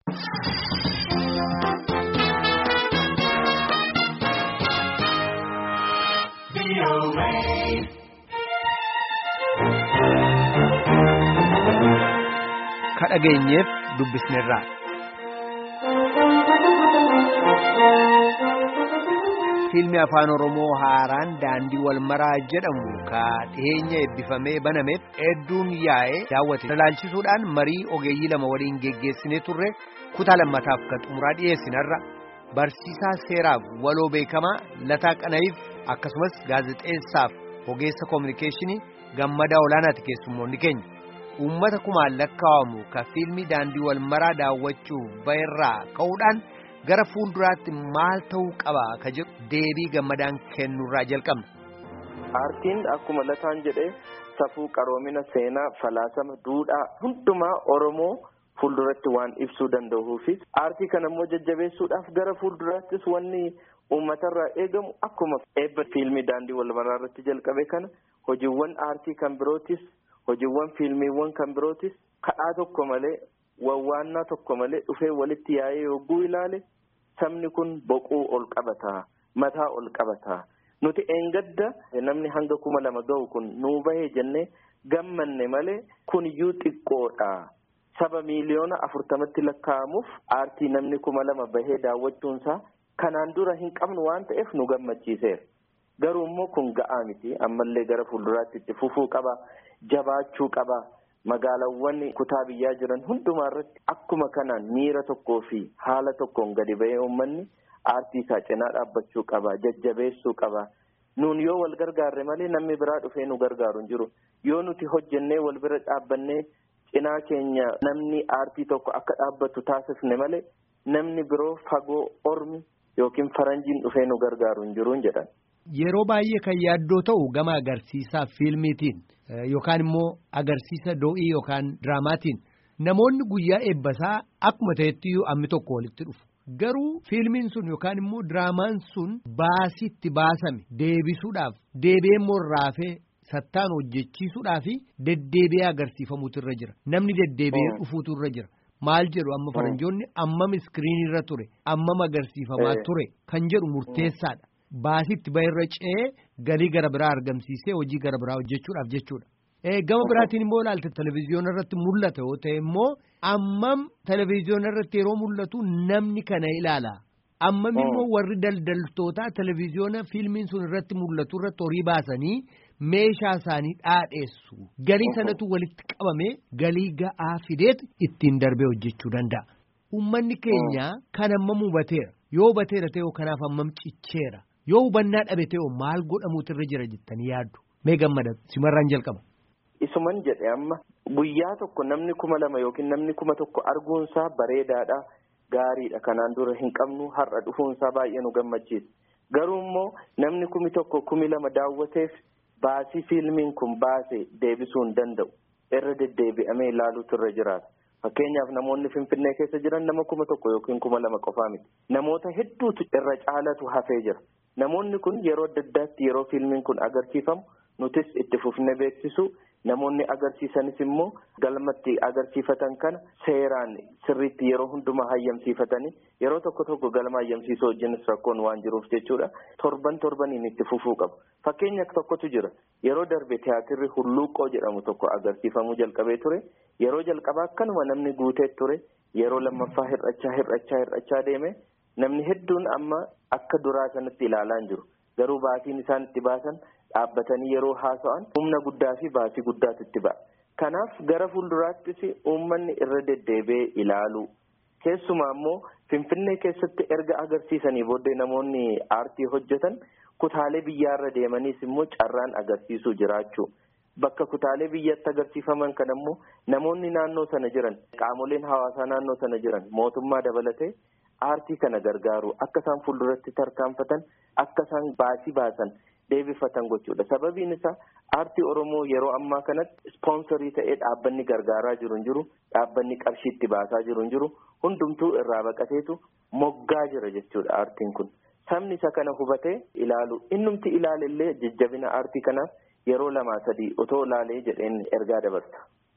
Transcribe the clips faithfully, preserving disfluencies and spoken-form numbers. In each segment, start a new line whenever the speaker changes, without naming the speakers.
kadhageenyeef dubbisneerra. Fiilmi afaan Oromoo haaraan daandii wal maraa jedhamu ka dhiyeenya eebbifamee banameef hedduun yaa'ee daawwate ilaalchisuudhaan marii ogeeyyii lama waliin geggeessinee turre kutaa lammataaf kan xumuraa dhiyeessinarra barsiisaa seeraaf waloo beekamaa Lataa Qana'iif akkasumas gaazexeessaaf ogeessa koominikeeshinii Gammadaa Olaanaati keessummoonni keenya. Uummata kumaan lakkaa'amu ka fiilmii daandii wal maraa daawwachuuf ba'erraa ka'uudhaan gara fuulduraatti maal ta'uu qaba ka jedhu deebii Gammadaan kennurraa jalqabna.
Aartiin akkuma Lataan jedhee safuu qaroomina seenaa falaasama duudhaa hundumaa Oromoo fuulduratti waan ibsuu danda'uufi aartii kana immoo jajjabeessuudhaaf gara fuulduraattis wanni uummatarraa eegamu akkuma eebba fiilmii daandii wal maraa irratti jalqabe kana hojiiwwan aartii kan birootis hojiiwwan fiilmiiwwan kan birootis kadhaa tokko malee wawwaannaa tokko malee dhufee walitti yaa'ee yogguu ilaale sabni kun boquu ol qabataa mataa ol qabataa nuti eengadda namni hanga kuma lama ga'u kun nuu bahee jennee gammanne malee kun iyyuu xiqqoodha. Saba miiliyoona afurtamatti lakkaa'amuuf aartii namni kuma lama bahee daawwachuunsaa kanaan dura hin qabnu waan ta'eef nu gammachiiseera. Garuu immoo kun ga'aa miti ammallee gara fuulduraatti itti fufuu qaba jabaachuu qaba magaalawwan kutaa biyyaa jiran hundumaa irratti akkuma kanaan miira tokkoo fi haala tokkoon gadi ba'ee uummanni aartii isaa cinaa dhaabbachuu qaba jajjabeessuu qaba. Nuun yoo wal gargaarre malee namni biraa dhufee nu gargaaru hin jiru. Yoo nuti hojjennee wal bira dhaabbannee cinaa keenya namni aartii tokko akka dhaabbatu taasifne malee namni biroo fagoo ormi yookiin faranjiin dhufee nu gargaaru hin jiru jedhan.
Yeroo baay'ee kan yaaddoo ta'u gama agarsiisaa fiilmiitiin yookaan immoo agarsiisa do'ii yookaan diraamaatiin namoonni guyyaa eebbasaa akkuma ta'etti ammi tokko walitti dhufu. Garuu fiilmiin sun yookaan immoo diraamaan sun baasiitti baasame deebisuudhaaf deebi'ee immoo raafee sattaan hojjechiisuudhaa fi deddeebi'ee agarsiifamuutu irra jira. Namni deddeebi'ee dhufuutu irra jira. Maal jedhu amma faranjoonni ammam iskiriinii irra ture ammam agarsiifamaa ture kan jedhu murteessaadha. Baasiitti ba'irra ce'ee galii gara biraa argamsiisee hojii gara biraa hojjechuudhaaf jechuudha. Gama biraatiin immoo ilaalte televezyiyoona irratti mul'ata yoo ta'e immoo ammam televezyiyoona irratti yeroo mul'atu namni kana ilaala. Ammam immoo warri daldaltootaa televezyiyoona fiilmiin sun irratti mul'atu irratti horii baasanii meeshaa isaanii dhaadheessu. Galii sanatu walitti qabamee galii ga'aa fideet ittiin darbee hojjechuu danda'a. Uummanni keenya kan ammam hubateera. Yoo hubateera ta'e kanaaf ammam cicceera. Yoo hubannaa dhabe ta'e maal godhamuutu irra jira jettanii yaaddu. Mee Gammada simarraan jalqaba.
Isuman jedhe amma guyyaa tokko namni kuma lama yookiin namni kuma tokko arguunsaa bareedaadha gaariidha kanaan dura hin qabnu har'a dhufuunsaa baay'ee nu gammachiisa. Garuu immoo namni kumi tokko kumi lama daawwateef baasii fiilmiin kun baase deebisuu hin danda'u. Irra deddeebi'amee ilaaluutu irra jiraata. Fakkeenyaaf namoonni Finfinnee keessa jiran nama kuma tokko yookiin kuma lama qofaa miti. Namoota hedduutu irra caalatu hafee jira. Namoonni kun yeroo adda addaatti yeroo fiilmiin kun agarsiifamu nutis itti fufnee beeksisu namoonni agarsiisanis immoo galmatti agarsiifatan kana seeraan sirriitti yeroo hundumaa hayyamsiifatanii yeroo tokko tokko galma hayyamsiisuu wajjinis rakkoon waan jiruuf jechuudha. Torban torbaniin itti fufuu qabu. Fakkeenya tokkotu jira. Yeroo darbe tiyaatirri hulluuqoo jedhamu tokko agarsiifamuu jalqabee ture. Yeroo jalqabaa akkanuma namni guutee ture. Yeroo lammaffaa hir'achaa hir'achaa hir'achaa deeme namni hedduun amma akka duraa sanatti ilaalaa jiru. Garuu baasiin isaan itti baasan dhaabbatanii yeroo haasa'an humna guddaa fi baasii guddaatu itti ba'a. Kanaaf gara fuulduraattis uummanni irra deddeebi'ee ilaalu. Keessumaa immoo Finfinnee keessatti erga agarsiisanii booddee namoonni aartii hojjetan kutaalee biyyaarra deemaniis immoo carraan agarsiisuu jiraachuu. Bakka kutaalee biyyatti agarsiifaman kan immoo namoonni naannoo sana jiran qaamoleen hawaasaa naannoo sana jiran mootummaa dabalatee aartii kana gargaaru akka isaan fuulduratti tarkaanfatan akka isaan baasii baasan deebifatan gochuudha. Sababiin isaa aartii Oromoo yeroo ammaa kanatti ispoonsarii ta'ee dhaabbanni gargaaraa jiru hin jiru, dhaabbanni qarshii itti baasaa jiru hin jiru, hundumtuu irraa baqateetu moggaa jira jechuudha aartiin kun. Sabni isa kana hubatee ilaalu innumti ilaalellee jajjabina aartii kanaaf yeroo lamaa sadii otoo ilaalee jedheen ergaa dabarsa.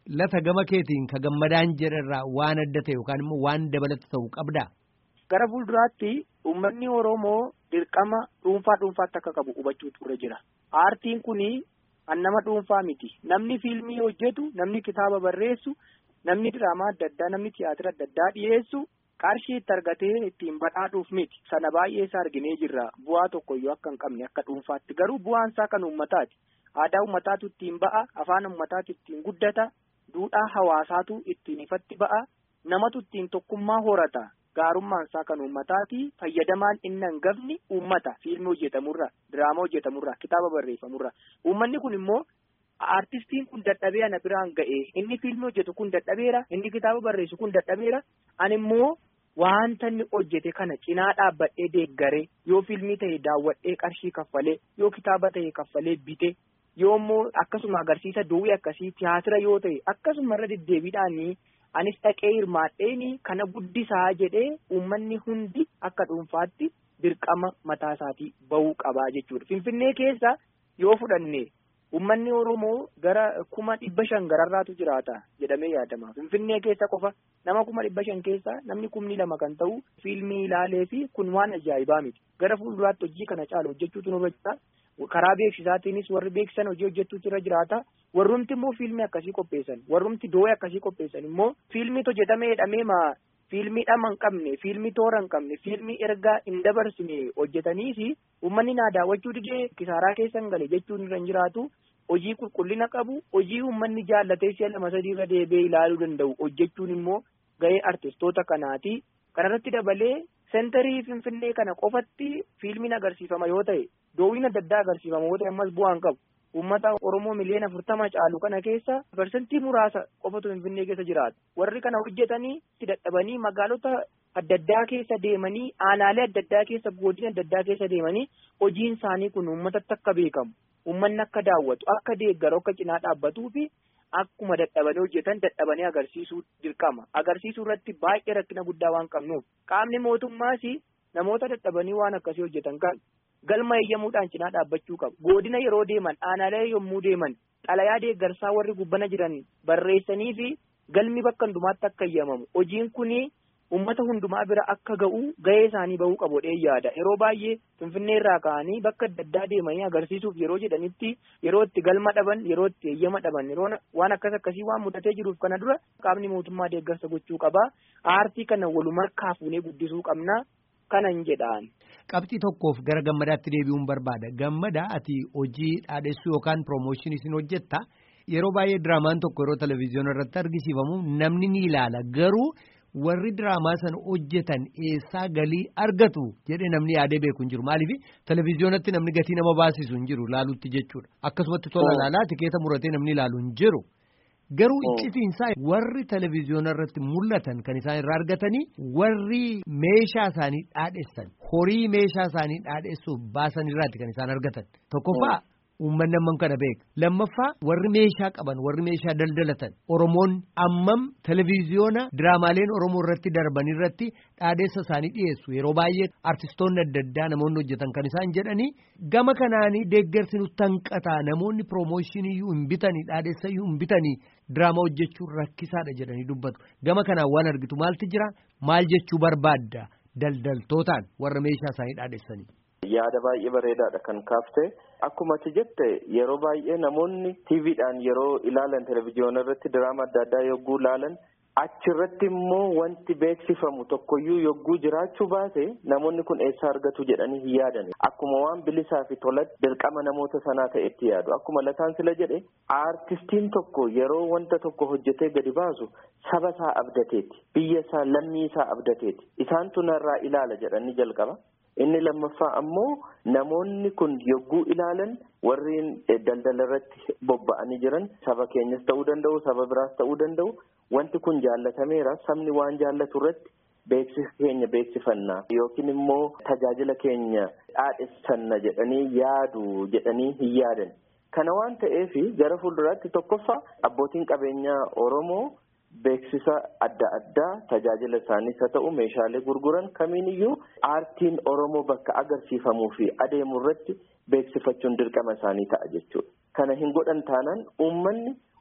Lata gama keetiin ka gammadaan jedharraa waan adda ta'e yookaan immoo waan dabalata ta'u qabdaa?
Gara fuulduraatti uummanni Oromoo dirqama dhuunfaa dhuunfaatti akka qabu hubachuutu irra jira. Aartiin kuni an nama dhuunfaa miti. Namni fiilmii hojjetu, namni kitaaba barreessu, namni diraamaa adda addaa, namni tiyaatira adda addaa dhiyeessu qarshii itti argatee ittiin badhaadhuuf miti. Sana baay'ee isaa arginee jirra. Bu'aa tokkoyyuu akka hin qabne akka dhuunfaatti. Garuu bu'aan isaa kan uummataati. Aadaa uummataatu ittiin ba'a, afaan uummataatu ittiin guddata, duudhaa hawaasaatu ittiin ifatti ba'a, namatu ittiin tokkummaa horata. Gaarummaan isaa kan uummataati. Fayyadamaan inni hangafni uummata. Fiilmii hojjetamurra, diraamaa hojjetamurra, kitaaba barreeffamurra. Uummanni kun immoo aartistiin kun dadhabee ana biraan ga'e. Inni fiilmii hojjetu kun dadhabeera. Inni kitaaba barreessu kun dadhabeera. Ani immoo wanta inni hojjete kana cinaa dhaabbadhee deeggaree yoo fiilmii ta'e daawwadhee qarshii kaffalee yoo kitaaba ta'e kaffalee bite yoo immoo akkasuma agarsiisa duwwii akkasii tiyaatira yoo ta'e akkasuma irra deddeebiidhaanii. Anis dhaqee hirmaadheeni kana guddisaa jedhee uummanni hundi akka dhuunfaatti dirqama mataa isaatii bahuu qabaa jechuudha. Finfinnee keessa yoo fudhanne uummanni Oromoo gara kuma dhibba shan gararraatu jiraata jedhamee yaadama. Finfinnee keessa qofa nama kuma dhibba shan keessa namni kumni lama kan ta'u fiilmii ilaalee fi kun waan ajaa'ibaa miti. Gara fuulduraatti hojii kana caalu hojjechuutu nurra jira. Karaa beeksisaatiinis warri beeksisan hojii hojjechuutu irra jiraata. Warrumti immoo fiilmii akkasii qopheessan, warrumti doo'ee akkasii qopheessan immoo fiilmii hojjetamee hidhamee maa fiilmii dhama hin qabne, fiilmii toora hin qabne, fiilmii ergaa hin dabarsine hojjetaniisi uummanni naa daawwachuu didee kisaaraa keessa hin gale jechuun irra hin jiraatu. Hojii qulqullina qabu, hojii uummanni jaallatee si'a lama sadii irra deebi'ee ilaaluu danda'u hojjechuun immoo gahee artistoota kanaati. Kanarratti dabalee sentarii Finfinnee kana qofatti fiilmiin agarsiifama yoo ta'e, doowwiin adda addaa agarsiifama yoo ta'e ammas bu'aan qabu. Uummata Oromoo miliyoona afurtama caalu kana keessa parsantii muraasa qofatu Finfinnee keessa jiraata. Warri kana hojjetanii itti dadhabanii magaalota adda addaa keessa deemanii aanaalee adda addaa keessa godina adda addaa keessa deemanii hojiin isaanii kun uummatatti akka beekamu, uummanni akka daawwatu, akka deeggaru, akka cinaa dhaabbatuu fi akkuma dadhabanii hojjetan dadhabanii agarsiisuu dirqama. Agarsiisuu irratti baay'ee rakkina guddaa waan qabnuuf qaamni mootummaas namoota dadhabanii waan akkasii hojjetan kan galma eeyyamuudhaan cinaa dhaabbachuu qabu. Godina yeroo deeman, aanaalee yommuu deeman, xalayaa deeggarsaa warri gubbana jiran barreessanii fi galmi bakka hundumaatti akka eeyyamamu. Hojiin kuni uummata hundumaa bira akka ga'u gahee isaanii bahuu qabu jedhee yaada. Yeroo baay'ee Finfinnee irraa ka'anii bakka adda addaa deemanii agarsiisuuf yeroo jedhanitti yeroo itti galma dhaban, yeroo itti eeyyama dhaban, yeroo waan akkas akkasii waan mudatee jiruuf kana dura qaamni mootummaa deeggarsa gochuu qaba. Aartii kana walumaa fuunee guddisuu qabna. Kanan jedhaan.
Qabxii tokkoof gara gammadaatti deebi'uun barbaada. Gammadaa ati hojii dhaadhessuu yookaan piroomooshinii isin hojjetta. Yeroo baay'ee diraamaan tokko yeroo televezyiyoona irratti argisiifamu namni ni ilaala. Garuu warri diraamaa sana hojjetan eessaa galii argatu jedhee namni yaadee beeku hin jiru. Maaliif televezyiyoonatti namni gatii nama baasisu hin jiru ilaalutti jechuudha. Akkasumatti tola ilaalaa tikeeta muratee namni ilaalu hin jiru. Garuu iccitiinsaa warri televezyiyoona irratti mul'atan kan isaan irraa argatanii warri meeshaa isaanii dhaadheessan horii meeshaa isaanii dhaadheessuuf baasan irraatti kan isaan argatan. Tokkoffaa uummanni ammam kana beeka. Lammaffaa warri meeshaa qaban warri meeshaa daldalatan Oromoon ammam televezyiyoona diraamaaleen Oromoo irratti darban irratti dhaadheessa isaanii dhiyeessu. Yeroo baay'ee artistoonni adda addaa namoonni hojjetan kan isaan jedhanii gama kanaanii deeggarsi nutti hanqataa namoonni piroomooshinii iyyuu hin bitanii dhaadheessa iyyuu hin bitanii diraamaa hojjechuun rakkisaadha jedhanii dubbatu. Gama kanaan waan argitu maaltu jira? Maal jechuu barbaadda daldaltootaan warra meeshaa isaanii dhaadheessanii?
Yaada baay'ee bareedaadha kan kaafte. Akkuma ati jette yeroo baay'ee namoonni tiiviidhaan yeroo ilaalan televezyiyoona irratti diraama adda addaa yogguu ilaalan achirratti immoo wanti beeksifamu tokkoyyuu yogguu jiraachuu baate namoonni kun eessaa argatu jedhanii hin yaadan. Akkuma waan bilisaa fi tolatti dirqama namoota sanaa ta'etti yaadu. Akkuma Lataan sila jedhe aartistiin tokko yeroo wanta tokko hojjetee gadi baasu saba isaa abdateeti, biyya isaa lammii isaa abdateeti. Isaantu narraa ilaala jedhanii jalqaba. Inni lammaffaa ammoo namoonni kun yogguu ilaalan warreen daldala irratti bobba'anii jiran saba keenyas ta'uu danda'u, saba biraas ta'uu danda'u. Wanti kun jaallatameera. Sabni waan jaallatu irratti beeksisa keenya beeksifannaa yookiin immoo tajaajila keenya dhaadhessanna jedhanii yaadu jedhanii hin yaadan. Kana waan ta'eef gara fuulduraatti tokkoffaa abbootiin qabeenyaa Oromoo beeksisa adda addaa tajaajila isaaniis haa ta'u meeshaalee gurguran kamiiniyyuu aartiin Oromoo bakka agarsiifamuu fi adeemu irratti beeksifachuun dirqama isaanii ta'a jechuudha. Kana hin godhan taanaan uummanni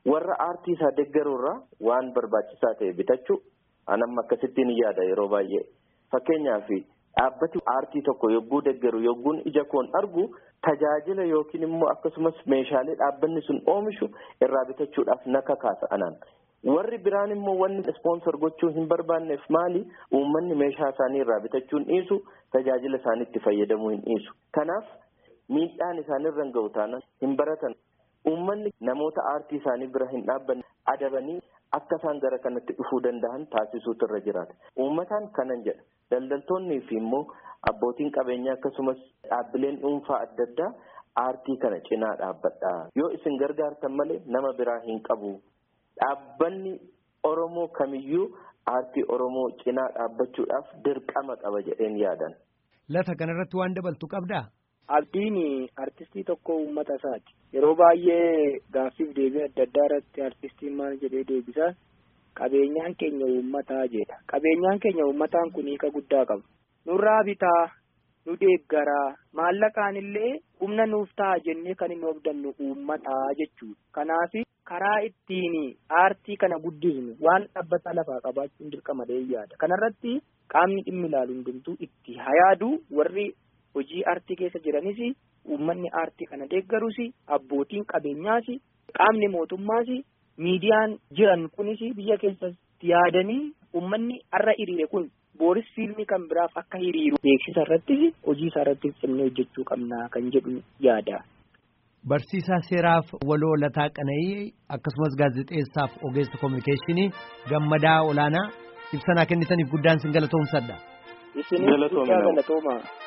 warra aartii isaa deeggaruurraa waan barbaachisaa ta'e bitachuu anam akkasittiin yaada yeroo baay'ee. Fakkeenyaaf dhaabbati aartii tokko yogguu deeggaru yogguun ija koon argu tajaajila yookiin immoo akkasumas meeshaalee dhaabbanni sun oomishu irraa bitachuudhaaf na kakaasa anaan. Warri biraan immoo wanni ispoonsor gochuu hin barbaanneef maali uummanni meeshaa isaanii irraa bitachuun dhiisu tajaajila isaaniitti fayyadamuu hin dhiisu. Kanaaf miidhaan isaanirra hin ga'u taanaan hin baratan uummanni namoota aartii isaanii bira hin dhaabbanne adabanii akka isaan gara kanatti dhufuu danda'an taasisuutu irra jiraata. Uummataan kanan jedha daldaltoonnii fi immoo abbootiin qabeenyaa akkasumas dhaabbileen dhuunfaa adda addaa aartii kana cinaa dhaabbadha. Yoo isin gargaartan malee nama biraa hin qabu. Dhaabbanni Oromoo kamiyyuu aartii Oromoo cinaa dhaabbachuudhaaf dirqama qaba jedheen yaadan.
Lata kanarratti waan dabaltu qabdaa?
Abdiin artistii tokko uummata isaati. Yeroo baay'ee gaaffiif deebii adda addaa irratti artistiin maal jedhee deebisaa qabeenyaan keenya uummataa jedha. Qabeenyaan keenya uummataan kun hiika guddaa qaba. Nurraa bitaa, nu deeggaraa, maallaqaan illee humna nuuf ta'a jennee kan hin hobdannu uummataa jechuudha. Kanaaf karaa ittiin aartii kana guddisnu waan dhaabbata lafaa qabaachuun dirqama yaada. Kanarratti qaamni dhimmi ilaalu hundumtuu itti hayaadu warri hojii aartii keessa jiranis uummanni aartii kana deeggarus abbootiin qabeenyaas qaamni mootummaas miidiyaan jiran kunis biyya keessatti yaadanii uummanni har'a hiriire kun booris fiilmii kan biraaf akka hiriiru beeksisa irrattis hojii isaa irratti cimnee hojjechuu qabna kan jedhu yaada.
Barsiisaa seeraaf waloo Lataa Qana'ii akkasumas gaazexeessaaf ogeessa kominikeeshinii Gammadaa Olaanaa ibsa nuu kennitaniif guddaan sin galatoomsadha.
Isinis guddaa galatooma.